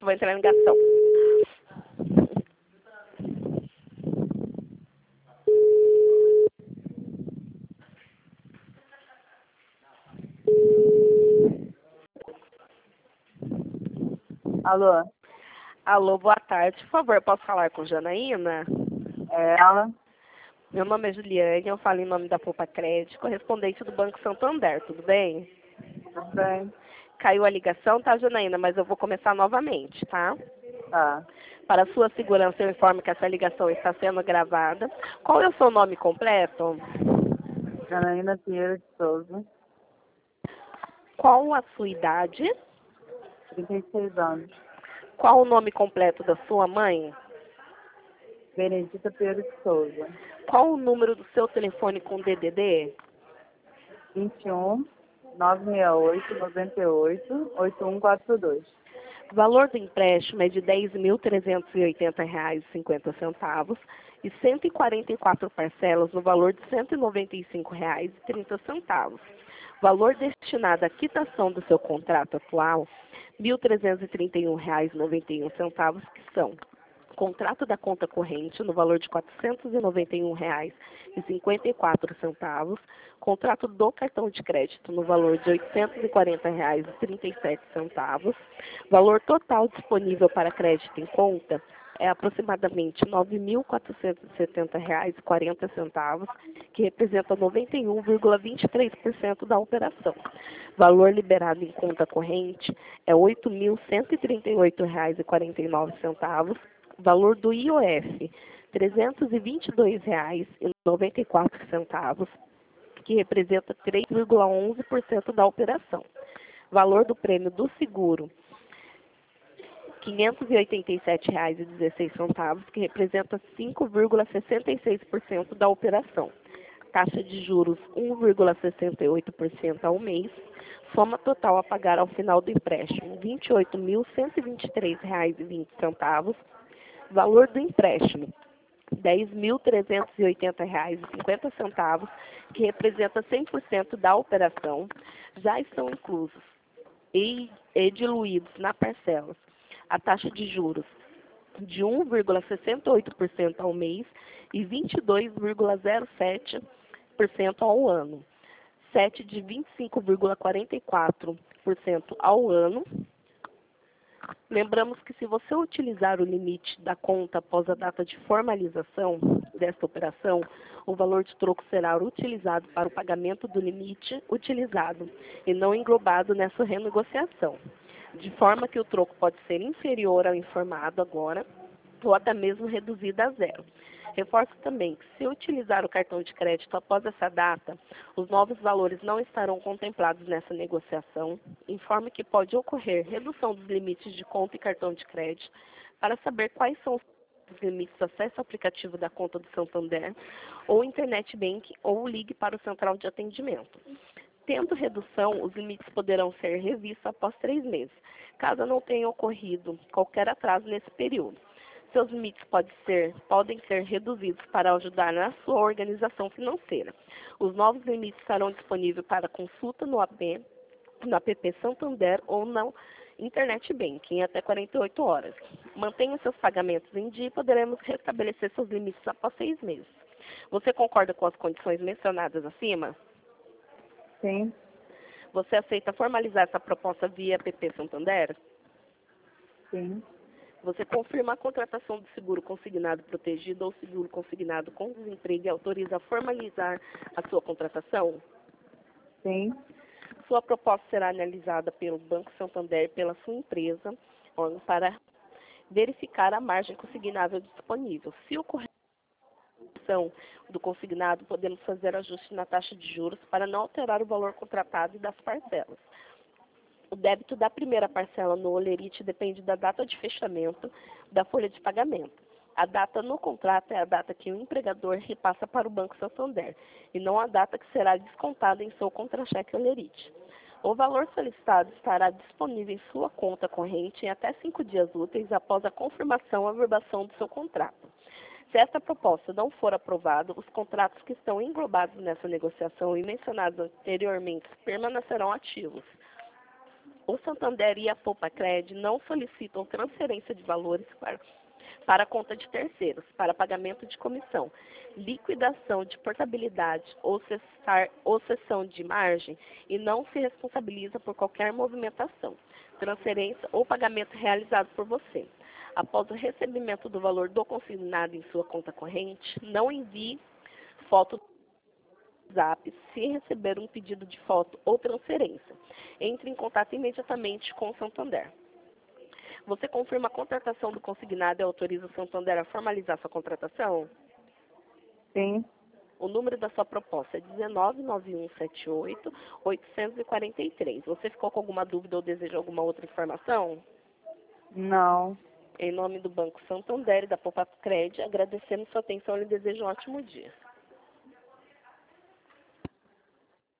Vou entrar em ligação. Alô, Alô, boa tarde. Por favor, posso falar com Janaína? é ela? Meu nome é Juliane, eu falo em nome da Poupa Crédito, correspondente do Banco Santander, tudo bem? Tudo bem? Caiu a ligação, tá, Janaína? Mas eu vou começar novamente, tá? Tá. Para sua segurança, eu informo que essa ligação está sendo gravada. Qual é o seu nome completo? Janaína Pinheiro de Souza, Qual a sua idade? 36 anos. Qual o nome completo da sua mãe? Benedita Pinheiro de Souza, Qual o número do seu telefone com DDD? 21 968 98 8142. O valor do empréstimo é de R$ 10.380,50 e 144 parcelas no valor de R$ 195,30. Valor destinado à quitação do seu contrato atual, R$ 1.331,91, que são contrato da conta corrente no valor de R$ 491,54, contrato do cartão de crédito no valor de R$ 840,37, valor total disponível para crédito em conta é aproximadamente R$ 9.470,40, que representa 91,23% da operação. Valor liberado em conta corrente é R$ 8.138,49. Valor do IOF, R$ 322,94, que representa 3,11% da operação. Valor do prêmio do seguro, R$ 587,16, que representa 5,66% da operação. Taxa de juros 1,68% ao mês. Soma total a pagar ao final do empréstimo, R$ 28.123,20. Valor do empréstimo, R$ 10.380,50, que representa 100% da operação, já estão inclusos e diluídos na parcela a taxa de juros de 1,68% ao mês e 22,07% ao ano, SET de 25,44% ao ano. Lembramos que se você utilizar o limite da conta após a data de formalização desta operação, o valor de troco será utilizado para o pagamento do limite utilizado e não englobado nessa renegociação, de forma que o troco pode ser inferior ao informado agora ou até mesmo reduzido a zero. Reforço também que, se utilizar o cartão de crédito após essa data, os novos valores não estarão contemplados nessa negociação. Informe que pode ocorrer redução dos limites de conta e cartão de crédito. Para saber quais são os limites, acesse o aplicativo da conta do Santander ou Internet Bank ou ligue para o central de atendimento. Tendo redução, os limites poderão ser revistos após 3 meses, caso não tenha ocorrido qualquer atraso nesse período. Seus limites podem ser reduzidos para ajudar na sua organização financeira. Os novos limites estarão disponíveis para consulta no app Santander ou na Internet Banking em até 48 horas. Mantenha seus pagamentos em dia e poderemos restabelecer seus limites após 6 meses. Você concorda com as condições mencionadas acima? Sim, Você aceita formalizar essa proposta via app Santander? sim, Você confirma a contratação do seguro consignado protegido ou seguro consignado com desemprego e autoriza a formalizar a sua contratação? sim, Sua proposta será analisada pelo Banco Santander e pela sua empresa para verificar a margem consignável disponível. Se ocorrer do consignado, podemos fazer ajuste na taxa de juros para não alterar o valor contratado e das parcelas. O débito da primeira parcela no Olerite depende da data de fechamento da folha de pagamento. A data no contrato é a data que o empregador repassa para o Banco Santander, e não a data que será descontada em seu contra-cheque Olerite. O valor solicitado estará disponível em sua conta corrente em até 5 dias úteis após a confirmação e averbação do seu contrato. Se esta proposta não for aprovada, os contratos que estão englobados nessa negociação e mencionados anteriormente permanecerão ativos. O Santander e a Poupa-Cred não solicitam transferência de valores para a conta de terceiros, para pagamento de comissão, liquidação de portabilidade ou cessão de margem e não se responsabiliza por qualquer movimentação, transferência ou pagamento realizado por você. Após o recebimento do valor do consignado em sua conta corrente, não envie foto do WhatsApp se receber um pedido de foto ou transferência. Entre em contato imediatamente com o Santander. Você confirma a contratação do consignado e autoriza o Santander a formalizar sua contratação? Sim. O número da sua proposta é 199178-843. Você ficou com alguma dúvida ou deseja alguma outra informação? Não. Em nome do Banco Santander e da Poupa-Cred, agradecemos sua atenção e lhe desejo um ótimo dia.